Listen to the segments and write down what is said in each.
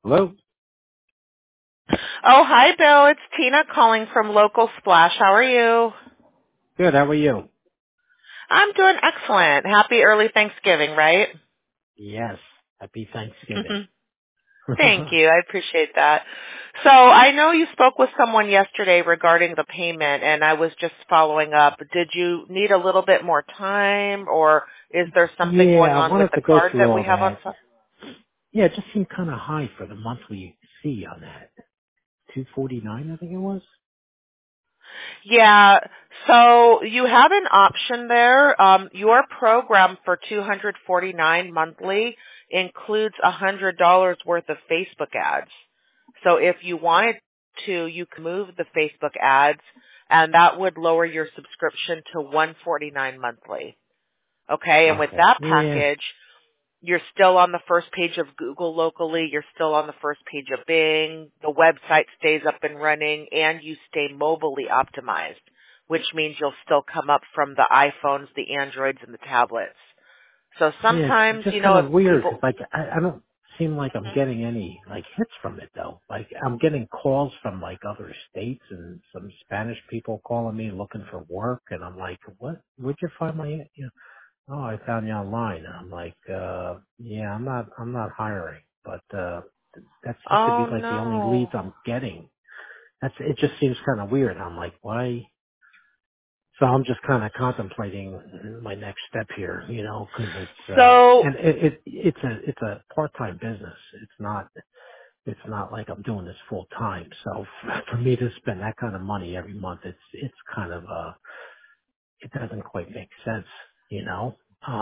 Hello? Oh, hi, Bill. It's Tina calling from Local Splash. How are you? Good, how are you? I'm doing excellent. Happy early Thanksgiving, right? Yes. Happy Thanksgiving. Thank you. I appreciate that. So I know you spoke with someone yesterday regarding the payment, and I was just following up. Did you need a little bit more time, or is there something Yeah, going I on with wanted the to go card through that we all have on that. file? Yeah, it just seemed kind of high for the monthly fee on that. 249, I think it was. Yeah, so you have an option there. Your program for $249 monthly includes $100 worth of Facebook ads. So if you wanted to, you can move the Facebook ads, and that would lower your subscription to $149 monthly. Okay, and with Okay. that Yeah. package, you're still on the first page of Google locally. You're still on the first page of Bing. The website stays up and running, and you stay mobilely optimized, which means you'll still come up from the iPhones, the Androids, and the tablets. So Yeah, it's sometimes, just kind if of weird because people... like I don't seem like I'm getting any like hits from it though. Like I'm getting calls from like other states and some Spanish people calling me looking for work, and I'm like, what? Where'd you find my? Oh, I found you online. And I'm like, yeah, I'm not hiring, but, that seems to be Oh, like the only leads no. I'm getting. It just seems kind of weird. I'm like, why? So I'm just kind of contemplating my next step here, cause it's, So and it's a part-time business. It's not like I'm doing this full time. So for me to spend that kind of money every month, it's kind of, it doesn't quite make sense, you know?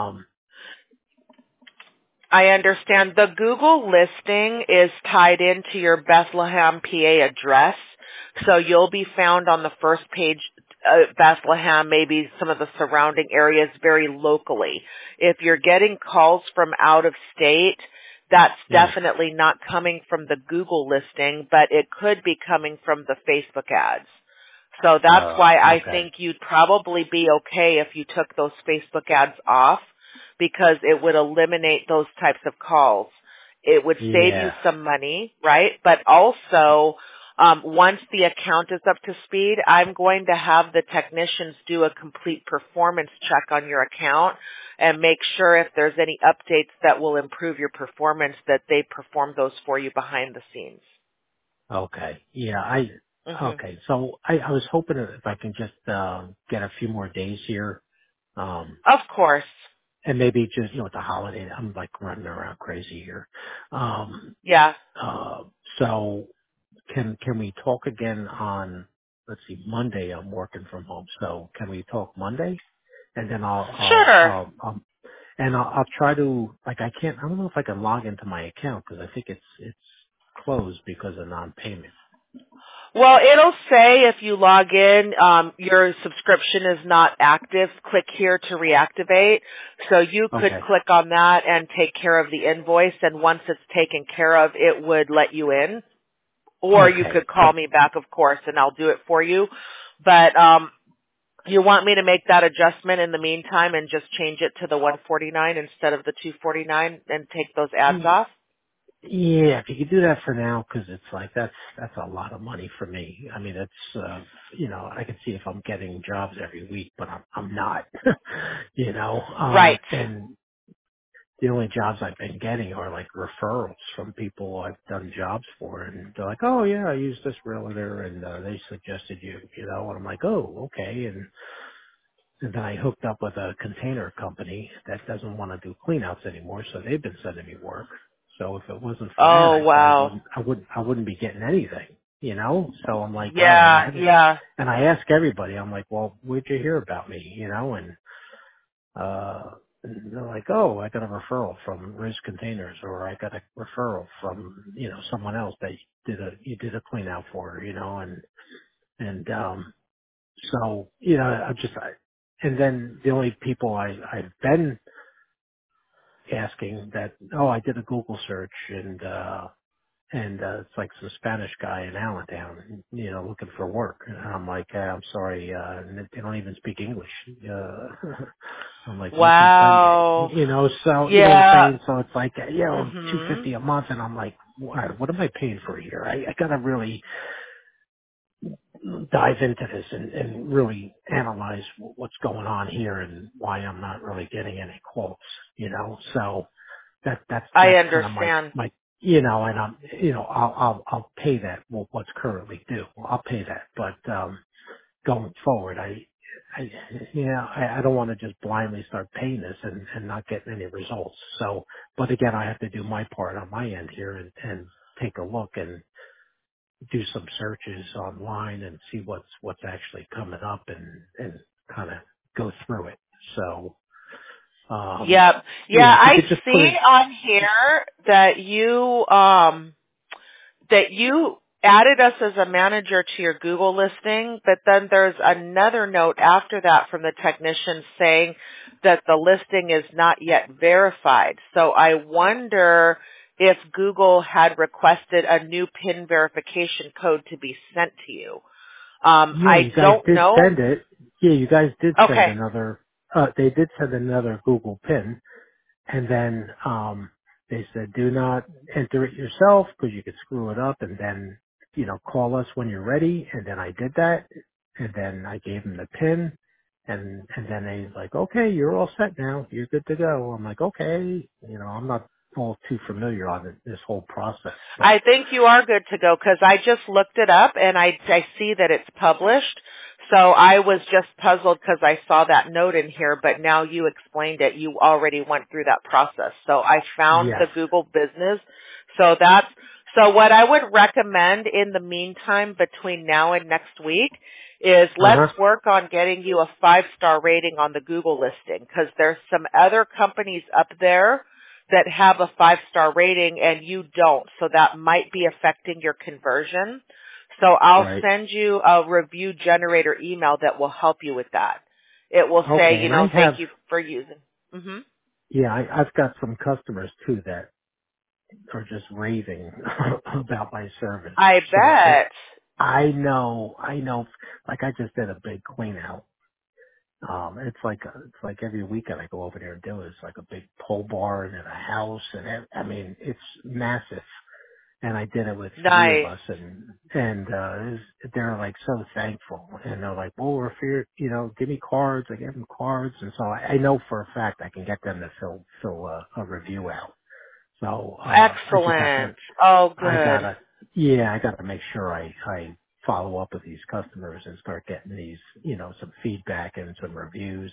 I understand. The Google listing is tied into your Bethlehem, PA address. So you'll be found on the first page, Bethlehem, maybe some of the surrounding areas very locally. If you're getting calls from out of state, that's Yeah. definitely not coming from the Google listing, but it could be coming from the Facebook ads. So that's why I Okay. think you'd probably be okay if you took those Facebook ads off, because it would eliminate those types of calls. It would save you Yeah. some money, right? But also, once the account is up to speed, I'm going to have the technicians do a complete performance check on your account and make sure if there's any updates that will improve your performance, that they perform those for you behind the scenes. Okay. Yeah. Hmm. Okay. So I was hoping if I can just, get a few more days here, Of course. and maybe just, with the holiday, I'm like running around crazy here. Um, Yeah. uh, so can we talk again on, let's see, Monday? I'm working from home. So can we talk Monday? And then Sure. I'll try to, like, I don't know if I can log into my account because I think it's closed because of non-payment. Well, it'll say if you log in, your subscription is not active. Click here to reactivate. So you could Okay. click on that and take care of the invoice, and once it's taken care of, it would let you in. Or you Okay. could call me back, of course, and I'll do it for you. But you want me to make that adjustment in the meantime and just change it to the 149 instead of the 249 and take those ads So off? yeah, if you could do that for now, because it's like that's a lot of money for me. I mean, it's I can see if I'm getting jobs every week, but I'm not. Right. And the only jobs I've been getting are like referrals from people I've done jobs for, and they're like, oh yeah, I used this realtor, and they suggested you, and I'm like, oh okay, and then I hooked up with a container company that doesn't want to do cleanouts anymore, so they've been sending me work. So if it wasn't for that, Oh, I probably wow. I wouldn't be getting anything, So I'm like, all right, Yeah, yeah. and I ask everybody, I'm like, well, where'd you hear about me, and they're like, oh, I got a referral from Riz Containers, or I got a referral from, someone else that you did a clean out for, and so, and then the only people I've been asking that, oh, I did a Google search and it's like some Spanish guy in Allentown, looking for work. And I'm like, I'm sorry, they don't even speak English. I'm like, working Sunday, Wow. so, you know what I'm Yeah. saying? So it's like, Mhm. 250 a month and I'm like, what am I paying for here? I got to really dive into this and really analyze what's going on here and why I'm not really getting any quotes, you know. So I that's kind of understand. my you know, and I'm you know I'll pay that what's currently due. I'll pay that, but going forward, I I don't want to just blindly start paying this and not getting any results. So, but again, I have to do my part on my end here and take a look and do some searches online and see what's actually coming up and kind of go through it. So, Yep. yeah, Yeah, if you I could just put see it, on here that you added us as a manager to your Google listing, but then there's another note after that from the technician saying that the listing is not yet verified. So I wonder if Google had requested a new PIN verification code to be sent to you. yeah, I you guys don't did know. send it. Yeah, you guys did send Okay. another, they did send another Google pin. And then they said, do not enter it yourself because you could screw it up. And then, you know, call us when you're ready. And then I did that. And then I gave them the pin. And then they like, okay, you're all set now. You're good to go. I'm like, okay. You know, I'm not all too familiar on this whole process, but I think you are good to go because I just looked it up and I see that it's published. So I was just puzzled because I saw that note in here, but now you explained it. You already went through that process. So I found yes. the Google business. So what I would recommend in the meantime between now and next week is Uh let's huh. work on getting you a 5-star rating on the Google listing because there's some other companies up there that have a 5-star rating and you don't. So that might be affecting your conversion. So I'll Right. send you a review generator email that will help you with that. It will say, Okay. you And I know, have, thank you for using. hmm yeah, I've got some customers too that are just raving about my service. I So bet. I know, like I just did a big clean out. It's like every weekend I go over there and do it. It's like a big pole barn and a house and I mean, it's massive. And I did it with 3 of Nice. us they're like so thankful and they're like, well, we're fear, you know, give me cards. I give them cards. And so I know for a fact I can get them to fill a review out. So, I just have to Excellent. Oh, I good. gotta, yeah, I gotta make sure I follow up with these customers and start getting these, you know, some feedback and some reviews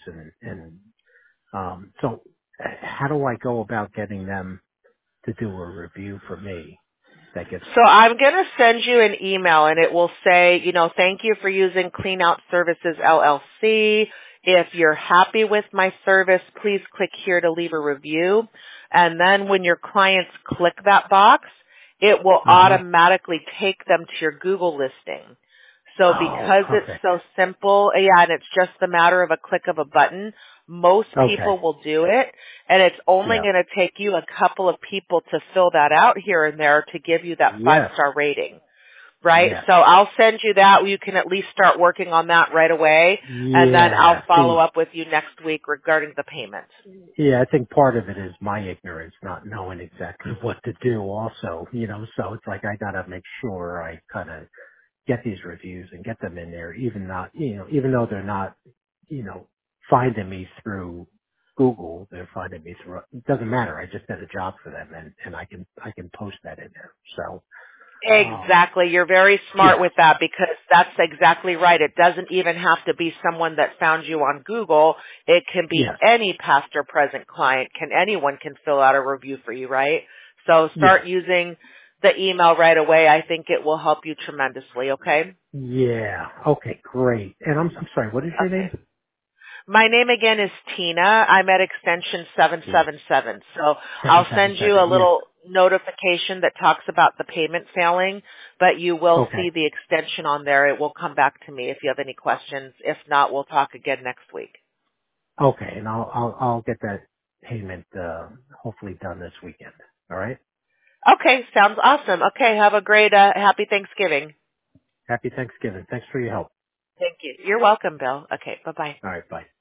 so how do I go about getting them to do a review for me that gets, So I'm going to send you an email and it will say, you know, thank you for using Clean Out Services LLC. If you're happy with my service, please click here to leave a review. And then when your clients click that box, it will uh-huh. automatically take them to your Google listing. So Oh, because it's perfect. so simple, yeah, and it's just a matter of a click of a button, most Okay. people will do it. And it's only Yeah. going to take you a couple of people to fill that out here and there to give you that Yes. 5-star rating, right? Yes. So I'll send you that. You can at least start working on that right away. And then I'll Yeah. follow See, up with you next week regarding the payment. yeah, I think part of it is my ignorance, not knowing exactly what to do also, you know, so it's like I gotta make sure I kind of get these reviews and get them in there, even not, you know, even though they're not, you know, finding me through Google, they're finding me through, it doesn't matter. I just did a job for them and I can post that in there. So, Exactly. You're very smart yeah, with that because that's exactly right. It doesn't even have to be someone that found you on Google. It can be yes, any past or present client. Anyone can fill out a review for you, right? So yes, start using the email right away. I think it will help you tremendously, okay? yeah. Okay, great. And I'm sorry, what is your name? Okay. My name again is Tina. I'm at extension Tina. 777. So I'll send you a 777. Yeah. little notification that talks about the payment failing, but you will Okay. see the extension on there. It will come back to me if you have any questions. If not, we'll talk again next week. Okay. And I'll get that payment, hopefully done this weekend. All right. Okay, sounds awesome. Okay, have a great, happy Thanksgiving. Happy Thanksgiving. Thanks for your help. Thank you. You're welcome, Bill. Okay, bye-bye. All right. Bye.